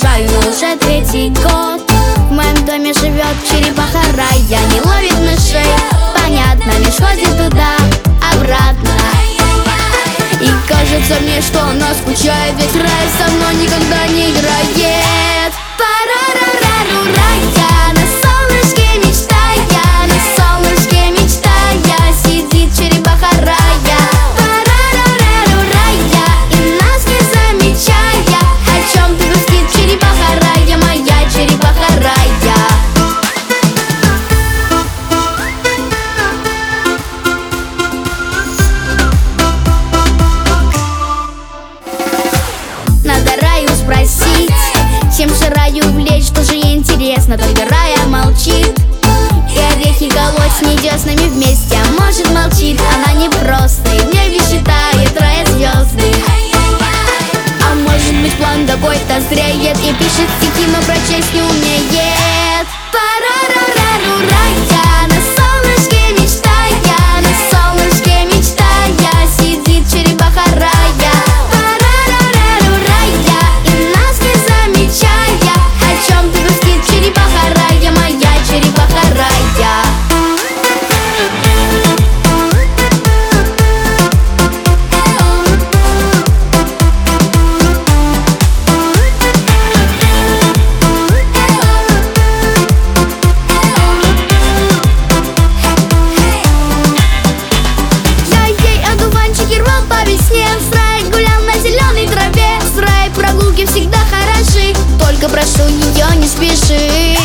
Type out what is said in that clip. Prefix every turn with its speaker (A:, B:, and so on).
A: нарушаю уже третий год. В моем доме живет черепаха Рая, не ловит мышей, понятно, лишь ходит туда-обратно. И кажется мне, что она скучает, ведь Рая со мной никогда не играет. Парарарару, Рая, на солнышке мечтая, на солнышке мечтая, сидит черепаха Рая. Парарарару, Рая, и нас не замечая, о чем ты грустит, черепаха Рая, моя черепаха Рая. Надо Раю спросить, чем же Раю увлечь, что же ей интересно. Только Рая молчит, и орехи колоть с ней деснами вместе. А может молчит, она не просто, и в небе считает Рая звезды. А может быть план какой-то зреет, и пишет стихи, но прочесть не умеет. Парарарару, Рая, на солнышке мечтая, на солнышке мечтая, сидит черепаха Рая. Парарарару, Рая, и нас не замечая, о чем ты грустит, черепаха Рая, моя черепаха Рая. С Раей гулял на зеленой траве, с Раей прогулки всегда хороши, только прошу ее не спеши.